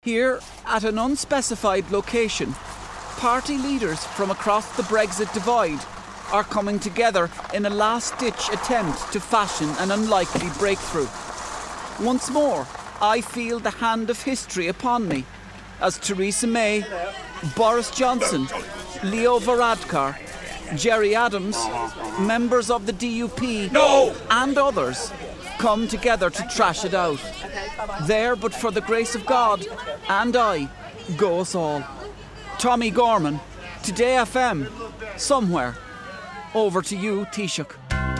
Here, at an unspecified location, party leaders from across the Brexit divide are coming together in a last-ditch attempt to fashion an unlikely breakthrough. Once more, I feel the hand of history upon me as Theresa May, Boris Johnson, Leo Varadkar, Gerry Adams, members of the DUP and others come together to trash it out. There, but for the grace of God, and I, go us all. Tommy Gorman, Today FM, somewhere. Over to you, Taoiseach.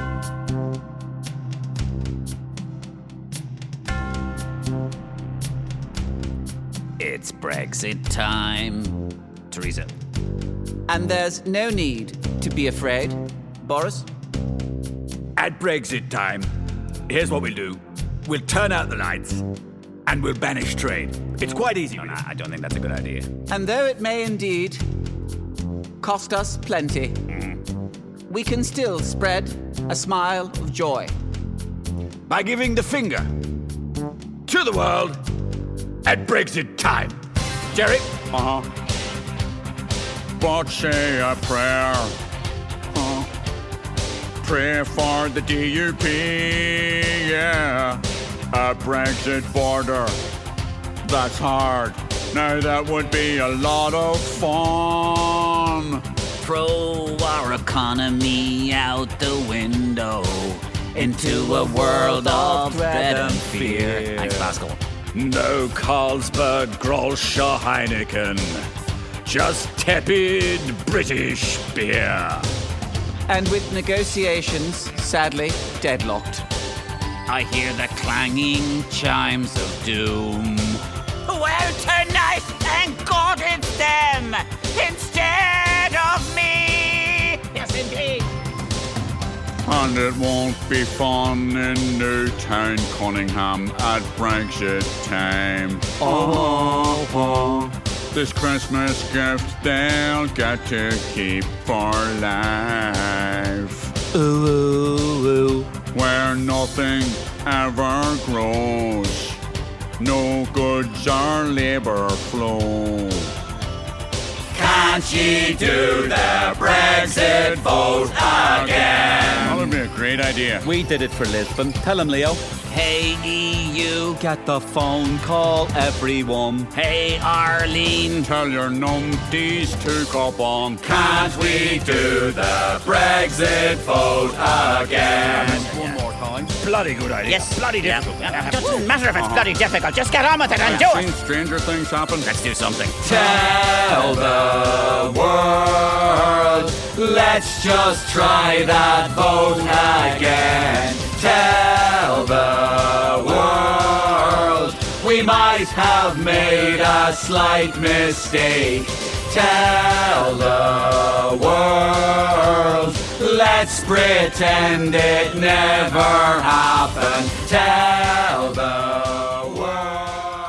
It's Brexit time. Theresa. And there's no need to be afraid. Boris? At Brexit time, here's what we'll do. We'll turn out the lights and we'll banish trade. It's quite easy. No, I don't think that's a good idea. And though it may indeed cost us plenty, we can still spread a smile of joy. By giving the finger to the world at Brexit time. Jerry? But say a prayer. Pray for the DUP, yeah. A Brexit border, that's hard. Now that would be a lot of fun. Throw our economy out the window into a world of dread and fear. Thanks, Pascal. No Carlsberg, Grolscher, Heineken. Just tepid British beer. And with negotiations, sadly, deadlocked. I hear the clanging chimes of doom. Well, tonight, thank God it's them instead of me. Yes, indeed. And it won't be fun in Newtown, Cunningham at Brexit time. This Christmas gift they'll get to keep for life. Ooh. Where nothing ever grows, no goods or labour flow. Can't ye do the Brexit vote again? That would be a great idea. We did it for Lisbon. Tell him, Leo. Hey, EU. Get the phone call, everyone. Hey, Arlene. Tell your numpties to cop on. Can't we do the Brexit vote again? One more time. Bloody good idea. Yes. Bloody difficult. It doesn't matter if it's bloody difficult. Just get on with it and do Seen it. stranger things happen. Let's do something. Tell the world, let's just try that vote again. Tell the world, we might have made a slight mistake. Tell the world, let's pretend it never happened. Tell the world.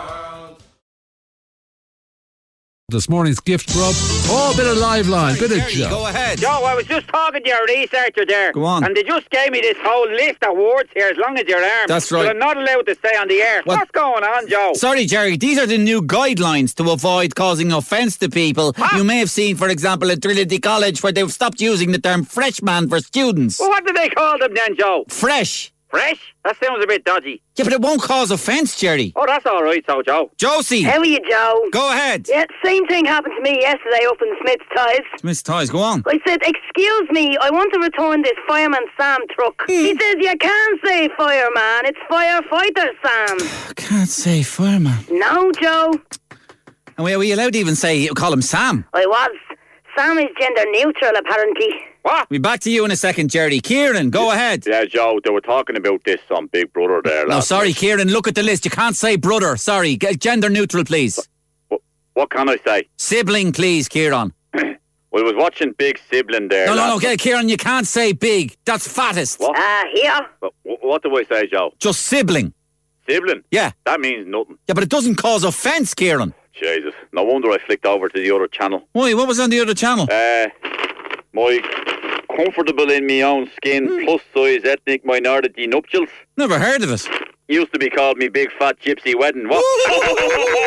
This morning's gift grub. Oh, a bit of live line, bit of Joe. Go ahead. Joe, I was just talking to your researcher there. Go on. And they just gave me this whole list of words here as long as your arm. That's right. But I'm not allowed to stay on the air. What? What's going on, Joe? Sorry, Jerry, these are the new guidelines to avoid causing offence to people. Huh? You may have seen, for example, at Trinity College where they've stopped using the term freshman for students. Well, what do they call them then, Joe? Fresh. Fresh? That sounds a bit dodgy. Yeah, but it won't cause offence, Jerry. Oh, that's all right, so, Joe. Josie, How are you, Joe? go ahead. Yeah, same thing happened to me yesterday up in Smith's Ties. Miss Ties, go on. I said, excuse me, I want to return this Fireman Sam truck. He says, you can't say fireman, it's firefighter Sam. I can't say fireman. No, Joe. And were you allowed to even call him Sam? I was. Sam is gender neutral, apparently. What? We'll be back to you in a second, Jerry. Kieran, go ahead. Yeah, Joe, they were talking about this on Big Brother there. No, sorry, Kieran, look at the list. You can't say brother. Sorry. Gender neutral, please. What can I say? Sibling, please, Kieran. I was watching Big Sibling there. No, Kieran, you can't say big. That's fattest. What? Here. What do I say, Joe? Just sibling. Sibling? Yeah. That means nothing. Yeah, but it doesn't cause offence, Kieran. Jesus. No wonder I flicked over to the other channel. Why, what was on the other channel? My comfortable in my own skin, plus size ethnic minority nuptials. Never heard of it. Used to be called me big fat gypsy wedding. What?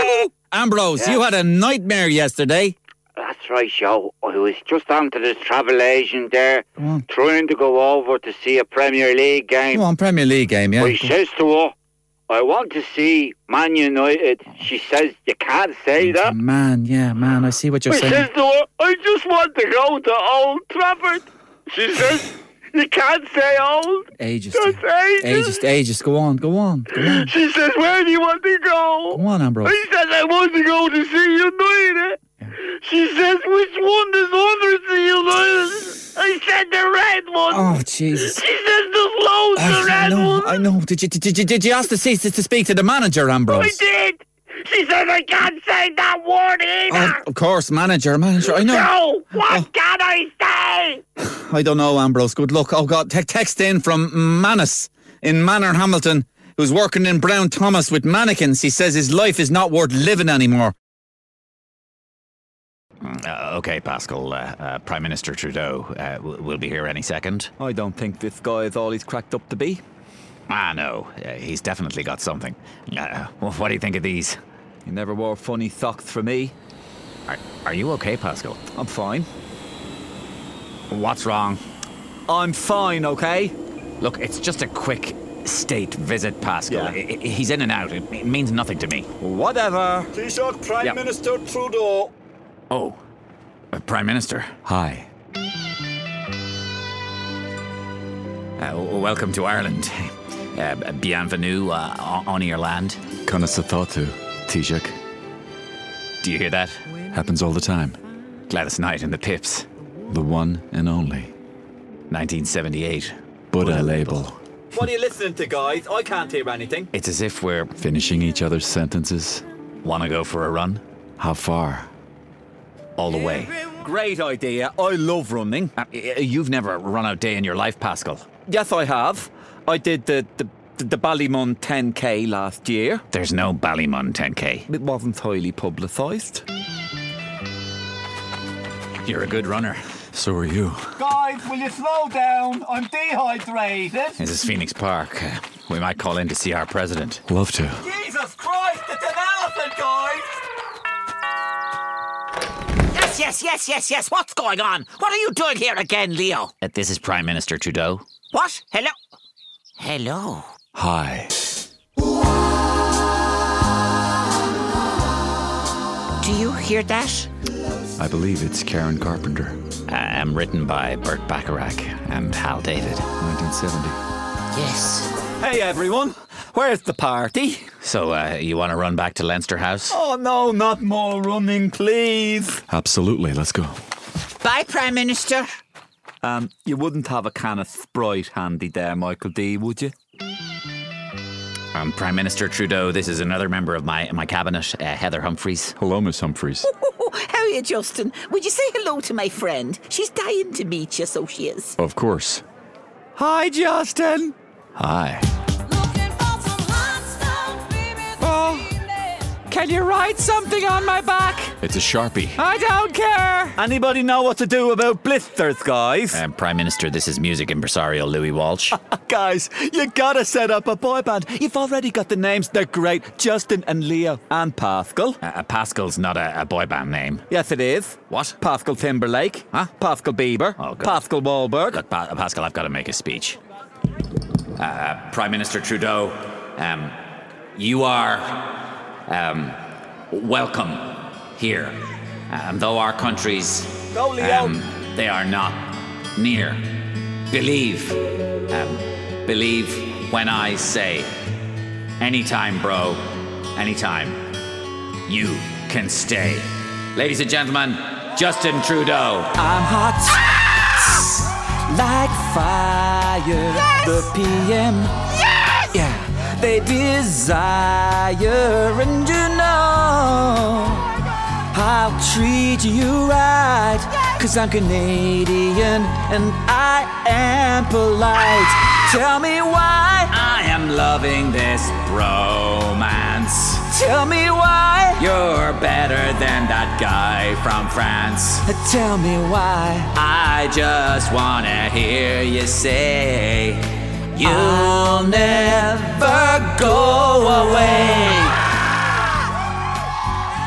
Ambrose, you had a nightmare yesterday. That's right, Joe. I was just on to this travel agent there, trying to go over to see a Premier League game. Go on, Premier League game, yeah. I says to her, I want to see Man United. She says, you can't say that. Man, I see what you're saying. I says to her, I just want to go to Old Trafford. She says, you can't say old. Ages. That's Ages. Go on. She says, where do you want to go? Go on, Ambrose. I said, I want to go to see United. Yeah. She says, which one does under see United? I said the red one. Oh, Jesus. She says there's loads of red ones. I know. Did you ask to speak to the manager, Ambrose? I did. She says I can't say that word either. Oh, of course, manager. I know. No, what can I say? I don't know, Ambrose. Good luck. Oh, God. Text in from Manus in Manor Hamilton, who's working in Brown Thomas with mannequins. He says his life is not worth living anymore. Okay, Pascal. Prime Minister Trudeau will be here any second. I don't think this guy is all he's cracked up to be. No. He's definitely got something. What do you think of these? He never wore funny socks for me. Are you okay, Pascal? I'm fine. What's wrong? I'm fine, okay? Look, it's just a quick state visit, Pascal. Yeah. He's in and out. It means nothing to me. Whatever. Taoiseach Prime Minister Trudeau. Oh, Prime Minister. Hi. Welcome to Ireland. Bienvenue on your land. Conas Thatu, Taoiseach. Do you hear that? Happens all the time. Gladys Knight and the Pips. The one and only. 1978. Buddha label. What are you listening to, guys? I can't hear anything. It's as if we're... Finishing each other's sentences. Want to go for a run? How far? All the way. Great idea. I love running. You've never run a day in your life, Pascal. Yes, I have. I did the Ballymun 10K last year. There's no Ballymun 10K. It wasn't highly publicised. You're a good runner. So are you. Guys, will you slow down? I'm dehydrated. This is Phoenix Park. We might call in to see our president. Love to. Jesus Christ, it's an elephant, guys! Yes. What's going on? What are you doing here again, Leo? This is Prime Minister Trudeau. What? Hello. Hi. Do you hear that? I believe it's Karen Carpenter. Written by Burt Bacharach and Hal David. 1970. Yes. Hey, everyone. Where's the party? So, you want to run back to Leinster House? Oh, no, not more running, please. Absolutely, let's go. Bye, Prime Minister. You wouldn't have a can of Sprite handy there, Michael D., would you? Prime Minister Trudeau, this is another member of my cabinet, Heather Humphreys. Hello, Miss Humphreys. How are you, Justin? Would you say hello to my friend? She's dying to meet you, so she is. Of course. Hi, Justin. Hi. Can you write something on my back? It's a Sharpie. I don't care. Anybody know what to do about blisters, guys? Prime Minister, this is music impresario Louis Walsh. Guys, you gotta set up a boy band. You've already got the names. They're great. Justin and Leo and Pascal. Pascal's not a boy band name. Yes, it is. What? Pascal Timberlake. Huh? Pascal Bieber. Oh, God. Pascal Wahlberg. Look, Pascal, I've got to make a speech. Prime Minister Trudeau, you are... welcome here. Though our countries, they are not near. Believe when I say, anytime, bro, anytime, you can stay. Ladies and gentlemen, Justin Trudeau. I'm hot like fire. Yes! The PM. Yes! Yeah. They desire, and you know I'll treat you right, 'cause I'm Canadian and I am polite. Tell me why I am loving this bromance. Tell me why You're better than that guy from France. Tell me why I just wanna hear you say, you'll never go away.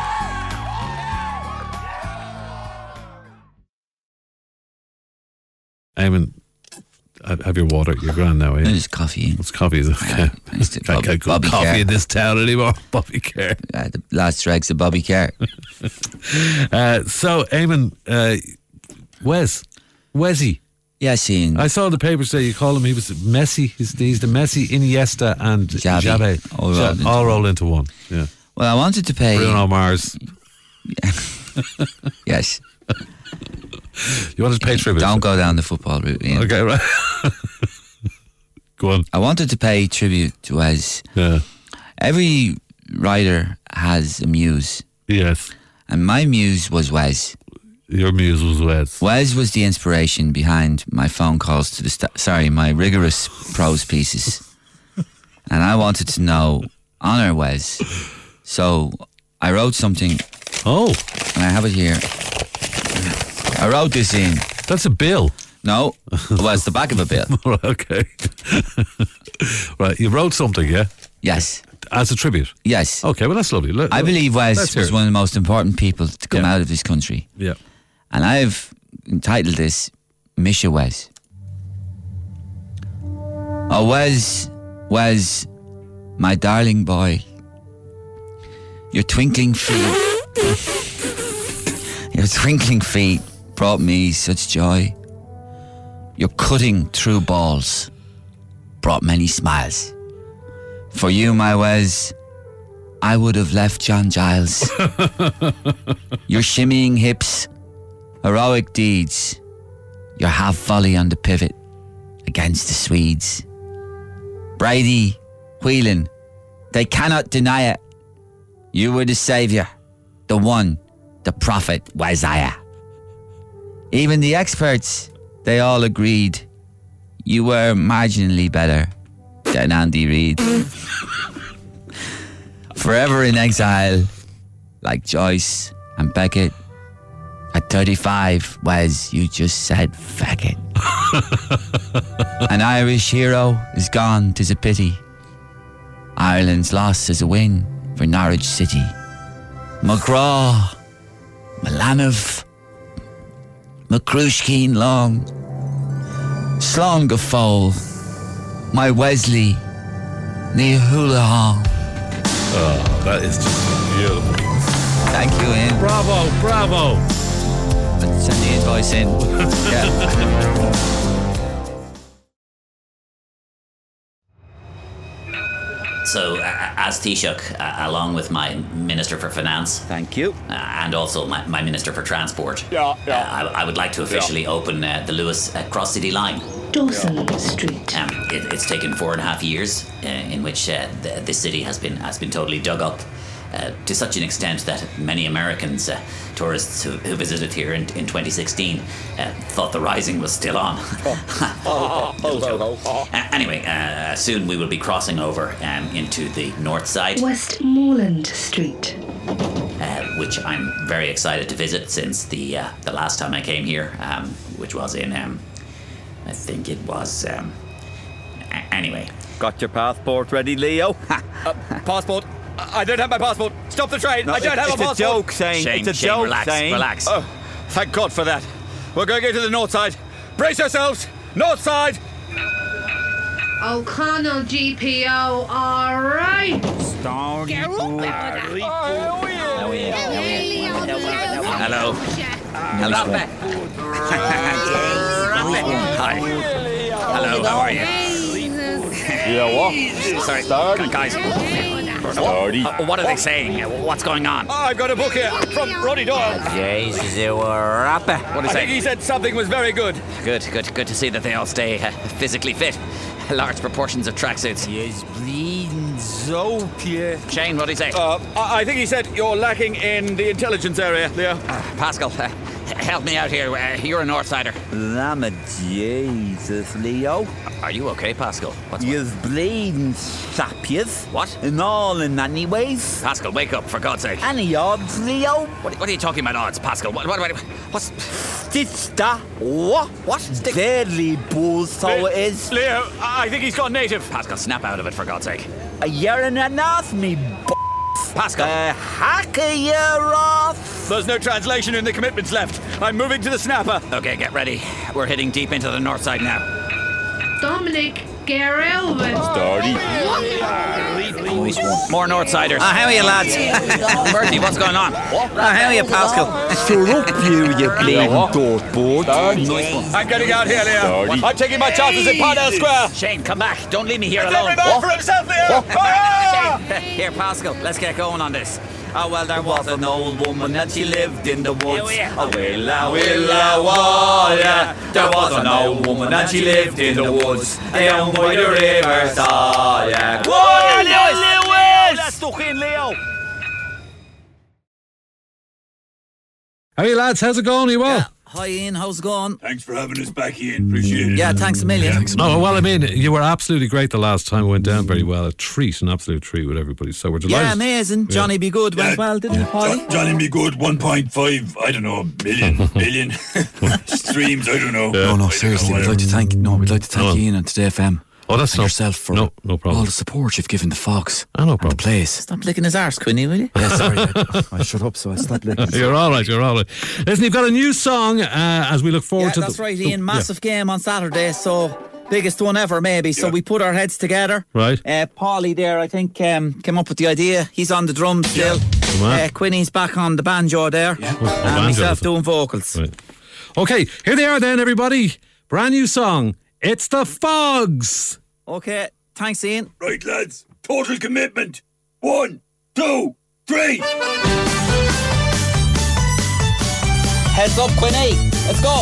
Eamon, have your water. You're grand now, eh? There's coffee. It's coffee, is it? Yeah. Can't get good Bobby coffee Kerr. in this town anymore. Bobby Kerr. The last dregs of Bobby Kerr. So, Eamon, Wesy. Yes, Ian. I saw in the paper say you call him, he was Messi. He's the Messi, Iniesta and Xavi. All rolled into one. Yeah. Well, I wanted to pay... Bruno Mars. Yes. You wanted to pay tribute? Don't go down the football route, Ian. Okay, right. Go on. I wanted to pay tribute to Wes. Yeah. Every writer has a muse. Yes. And my muse was Wes. Your muse was Wes. Wes was the inspiration behind my phone calls to the my rigorous prose pieces. And I wanted to honour Wes. So I wrote something. Oh. And I have it here. I wrote this in. That's a bill. No. Well, it's the back of a bill. Right, okay. Right, you wrote something, yeah? Yes. As a tribute? Yes. Okay, well, that's lovely. I believe Wes was one of the most important people to come out of this country. Yeah. And I've entitled this Misha Wes. Oh, Wes, my darling boy. Your twinkling feet brought me such joy. Your cutting through balls brought many smiles. For you, my Wes, I would have left John Giles. Your shimmying hips, heroic deeds, your half volley on the pivot against the Swedes. Brady, Whelan, they cannot deny it. You were the saviour, the one, the prophet, Wesiah. Even the experts, they all agreed you were marginally better than Andy Reid. Forever in exile, like Joyce and Beckett. At 35, Wes, you just said feck it. An Irish hero is gone, 'tis a pity. Ireland's loss is a win for Norwich City. McGraw, Milanov, McCrushkeen Long, Slán go Fóil, my Wesley, Ní Houlihan. Oh, that is just beautiful. Thank you, Ian. Bravo. Let's send the invoice in. Yeah. So, as Taoiseach, along with my Minister for Finance... Thank you. And also my Minister for Transport... I would like to officially open the Lewis Cross-City line. Dawson Street. It's taken 4.5 years in which the city has been totally dug up to such an extent that many Americans, tourists who visited here in 2016, thought the rising was still on. Anyway, soon we will be crossing over into the north side. Westmoreland Street. Which I'm very excited to visit since the last time I came here, which was in, I think it was, anyway. Got your passport ready, Leo? Passport? I don't have my passport. Stop the train. No, I don't have a passport. It's a joke, Shane. Shane, It's a joke, relax. Oh, thank God for that. We're going to the north side. Brace yourselves. North side. O'Connell GPO, all right. Hello. Hi. Hello, how are you? Yeah, what? Sorry, guys. What are they saying? What's going on? I've got a book here from Roddy Doyle. Jesus, you were rapper. What is I think he said something was very good. Good to see that they all stay physically fit. Large proportions of tracksuits. Yes, bleeding so clear. Shane, what did he say? I think he said you're lacking in the intelligence area, Leo. Pascal, help me out here. You're a Northsider. Lamb Jesus, Leo. Are you okay, Pascal? What's You's bleeding sap, yes? What? In all in any ways. Pascal, wake up, for God's sake. Any odds, Leo? What are you talking about, odds, Pascal? What's... Sister, what? Deadly bulls, so it is. Leo, I think he's gone native. Pascal, snap out of it, for God's sake. A year and a half, me Pascal. Hakayaroth. There's no translation in the commitments left. I'm moving to the snapper. Okay, get ready. We're heading deep into the north side now. Dominic Gerelvin. More Northsiders. How are you, lads? Bertie, what's going on? How are you, Pascal? Shut up, you bleeding dirtboard. I'm getting out here, Leo. I'm taking my chances at Parnell Square. Shane, come back. Don't leave me here alone. Every man for himself, Leo. Shane, here, Pascal. Let's get going on this. Oh, well, there was an old woman and she lived in the woods. Oh, willa, willa, walla. There was an old woman and she lived in the woods. Down by the river side. Yeah. Whoa, Lewis! Let's talk in, Leo. How are you, lads? How's it going? Are you well? Hi Ian, how's it going? Thanks for having us back, Ian. Appreciate it. Yeah, thanks a million. Oh, well, I mean, you were absolutely great the last time. It went down very well. An absolute treat with everybody. So we're delighted. Yeah, amazing. Johnny Be Good went well, didn't it, Polly? Johnny Be Good, 1.5, I don't know, billion streams, I don't know. No, seriously, we'd like to thank Ian and Today FM. Oh, that's and yourself for no problem. all the support you've given the Fox. No problem. And the place. Stop licking his arse, Quinny, will you? Yeah, sorry. I shut up, so I stopped licking. You're all right. Listen, you've got a new song as we look forward to. That's right, Ian. Massive game on Saturday, so biggest one ever, maybe. So we put our heads together. Right. Paulie there, I think, came up with the idea. He's on the drums still. Quinny's back on the banjo there. Yeah. And myself doing vocals. Right. Okay, here they are then, everybody. Brand new song. It's the Fogs. Okay, thanks, Ian. Right, lads. Total commitment. 1, 2, 3. Heads up, Quinny. Let's go.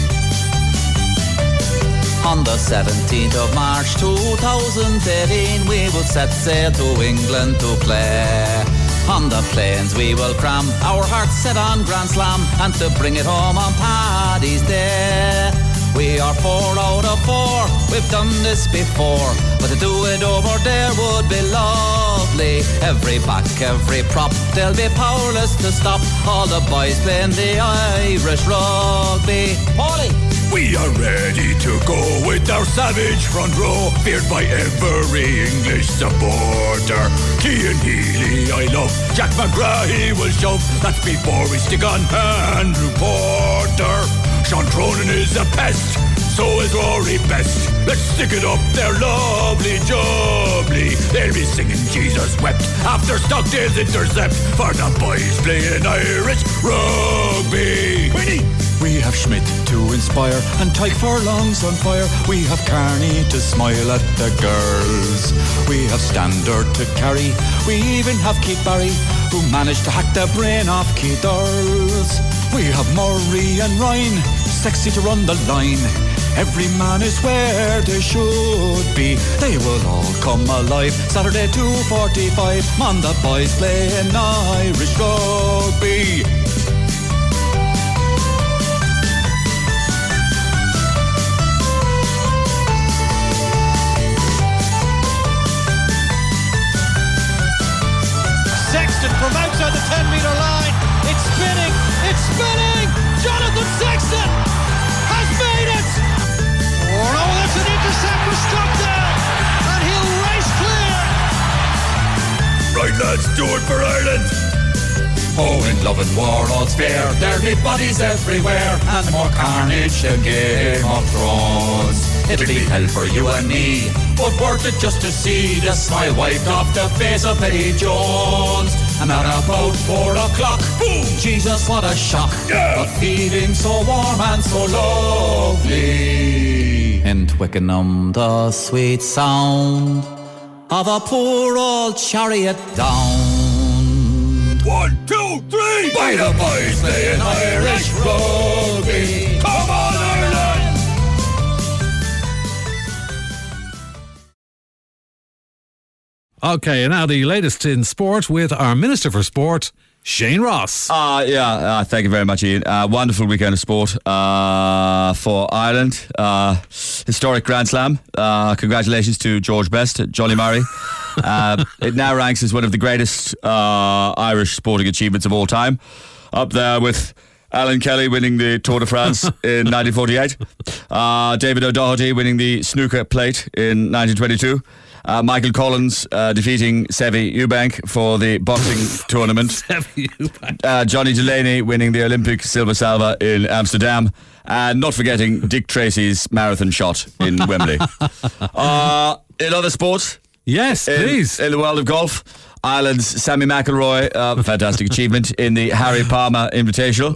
On the 17th of March 2018, we will set sail to England to play. On the plains we will cram our hearts set on Grand Slam, and to bring it home on Paddy's Day. We are 4 out of 4, we've done this before, but to do it over there would be lovely. Every back, every prop, they'll be powerless to stop all the boys playing the Irish rugby. Paulie! We are ready to go with our savage front row, feared by every English supporter. Cian Healy I love, Jack McGrath he will shove, that's before we stick on Andrew Porter. Sean Cronin is a pest, so is Rory Best. Let's stick it up there, lovely jubbly. They'll be singing Jesus Wept after Stockdale's intercept for the boys playing Irish rugby. Winnie! We have Schmidt to inspire and Tyke Furlong's on fire. We have Carney to smile at the girls. We have Standard to carry. We even have Keith Barry, who managed to hack the brain off Keith Earls. We have Murray and Ryan, sexy to run the line. Every man is where they should be. They will all come alive. Saturday 2:45, on the boys playing Irish rugby. Sexton from outside the 10-metre line. It's spinning. Jonathan Sexton has made it. Oh no, that's an intercept for Stockdale, and he'll race clear. Right, lads, do it for Ireland. Oh, in love and war, all's fair. There'll be bodies everywhere, and more carnage than Game of Thrones. It'll be hell for you and me, but worth it just to see the smile wiped off the face of Eddie Jones. And at about 4 o'clock, boom! Jesus, what a shock! Yeah. The feeling so warm and so lovely. In Twickenham, the sweet sound of a poor old chariot down. 1, 2, 3! By the boys playing Irish rugby. Come on, Ireland! Okay, and now the latest in sport with our Minister for Sport, Shane Ross. Thank you very much, Ian. Wonderful weekend of sport for Ireland. Historic Grand Slam. Congratulations to George Best, Johnny Murray. It now ranks as one of the greatest Irish sporting achievements of all time. Up there with Alan Kelly winning the Tour de France in 1948. David O'Doherty winning the snooker plate in 1922. Michael Collins defeating Sevi Eubank for the boxing tournament. Sevi Eubank. Johnny Delaney winning the Olympic Silver Salva in Amsterdam. And not forgetting Dick Tracy's marathon shot in Wembley. In other sports? Yes, please. In the world of golf, Ireland's Sammy McIlroy, fantastic achievement in the Harry Palmer Invitational.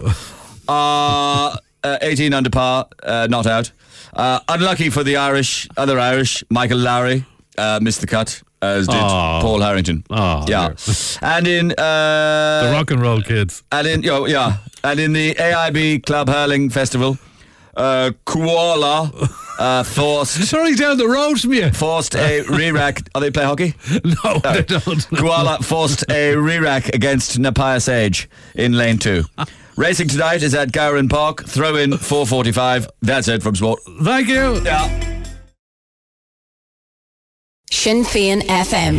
18 under par, not out. Unlucky for the other Irish, Michael Lowry missed the cut, as did Paul Harrington. Yeah. And in the rock and roll kids. And in and in the AIB Club Hurling Festival, Koala forced. Sorry, down the road from you. Forced a re-rack. Oh, they play hockey? No, they don't. Koala forced a re-rack against Napaya Sage in lane 2. Racing tonight is at Gowran Park. Throw in 4:45. That's it from sport. Thank you. Yeah. Sinn Féin FM.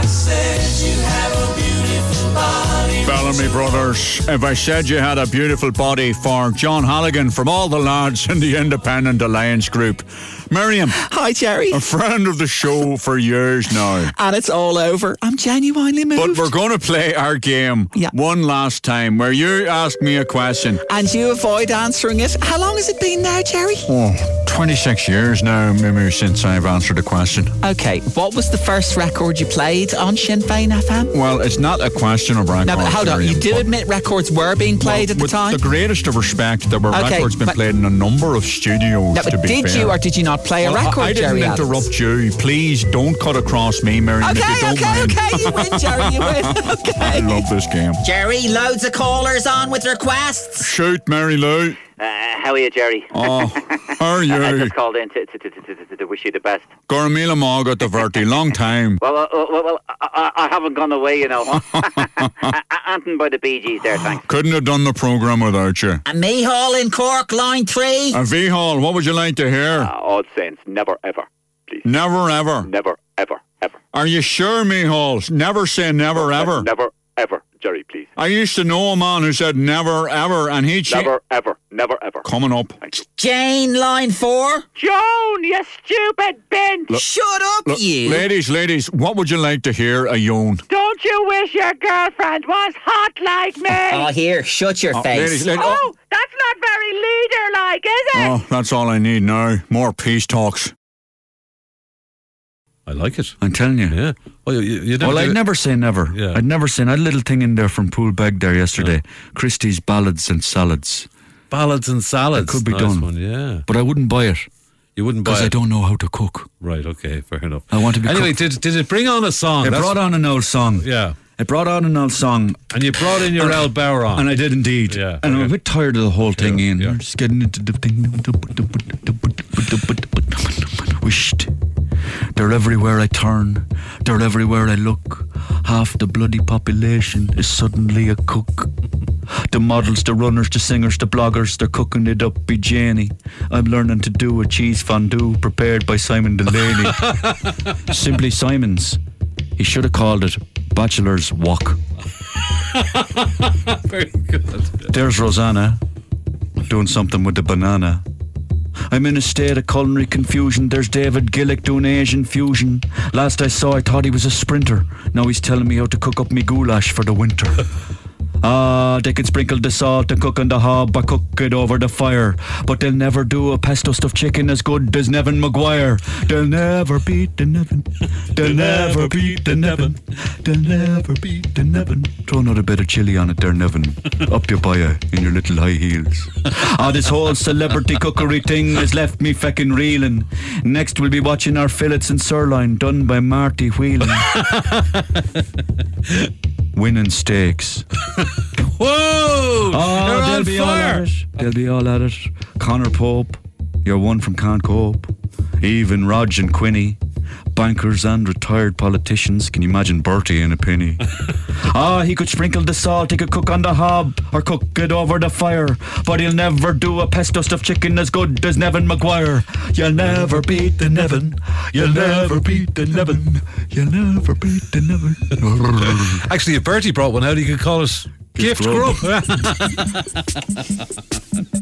Bellamy Brothers, if I said you had a beautiful body, for John Halligan from all the lads in the Independent Alliance Group. Miriam. Hi, Jerry. A friend of the show for years now. And it's all over. I'm genuinely moved. But we're going to play our game one last time, where you ask me a question. And you avoid answering it. How long has it been now, Jerry? 26 years now, maybe, since I've answered a question. Okay, what was the first record you played on Sinn Féin FM? Well, it's not a question of records. No, but hold on. You did admit records were being played at the time? With the greatest of respect, there were records being played in a number of studios, no, but to be fair. Did you or did you not play a record, I didn't Jerry interrupt you. Please don't cut across me, Miriam, if you don't mind. Okay, you win, Jerry, you win. Okay. I love this game. Jerry, loads of callers on with requests. Shoot, Mary Lou. How are you, Jerry? Oh, how are you? I just called in to wish you the best. Gormila Maga Diverty, long time. Well, I haven't gone away, you know. Anton by the Bee Gees there, thanks. Couldn't have done the programme without you. And Mihal in Cork, line 3. Vihal, what would you like to hear? Odd Saints, never ever, please. Never ever? Never ever, ever. Are you sure, Mihal? Never say never ever. Never ever, Jerry, please. I used to know a man who said never ever, and he'd never ever, never ever. Coming up. Jane, line 4. Joan, you stupid bitch. Shut up, you. Ladies, what would you like to hear, a Joan? Don't you wish your girlfriend was hot like me? Oh, here, shut your face. Ladies, oh, that's not very leader-like, is it? Oh, that's all I need now. More peace talks. I like it. I'm telling you. Yeah. Well, I'd never say never. Yeah. I'd never say. I had a little thing in there from Poolbeg there yesterday. Christie's Ballads and Salads. Ballads and Salads. It could be nice done. One, yeah. But I wouldn't buy it. You wouldn't buy it? Because I don't know how to cook. Right, okay, fair enough. I want to be Anyway, did it bring on a song? It brought on an old song. Yeah. It brought on an old song. And you brought in your Al Bauer on. And I did indeed. Yeah. And I'm a bit tired of the whole thing, Ian. Yeah. I'm just getting into the thing. Wished. They're everywhere I turn. They're everywhere I look. Half the bloody population is suddenly a cook. The models, the runners, the singers, the bloggers, they're cooking it up, be Janie. I'm learning to do a cheese fondue prepared by Simon Delaney. Simply Simon's. He should have called it Bachelor's Wok. Very good. There's Rosanna doing something with the banana. I'm in a state of culinary confusion. There's David Gillick doing Asian fusion. Last I saw, I thought he was a sprinter. Now he's telling me how to cook up me goulash for the winter. They can sprinkle the salt and cook on the hob or cook it over the fire, but they'll never do a pesto stuffed chicken as good as Nevin Maguire. They'll never beat the Nevin. They'll never beat the Nevin. They'll never beat the Nevin. Throw another bit of chilli on it there, Nevin. Up your buyer in your little high heels. This whole celebrity cookery thing has left me feckin' reeling. Next we'll be watching our fillets and sirloin done by Marty Whelan. Winning steaks. Whoa! They'll be all at it. They'll be all at it. Connor Pope, you're one from Can't Cope. Even Rog and Quinny, bankers and retired politicians. Can you imagine Bertie in a penny? He could sprinkle the salt, he could cook on the hob or cook it over the fire, but he'll never do a pesto stuffed chicken as good as Nevin Maguire. You'll never beat the Nevin. You'll never beat the Nevin. You'll never beat the Nevin. Actually, if Bertie brought one out, he could call it Gift Grub.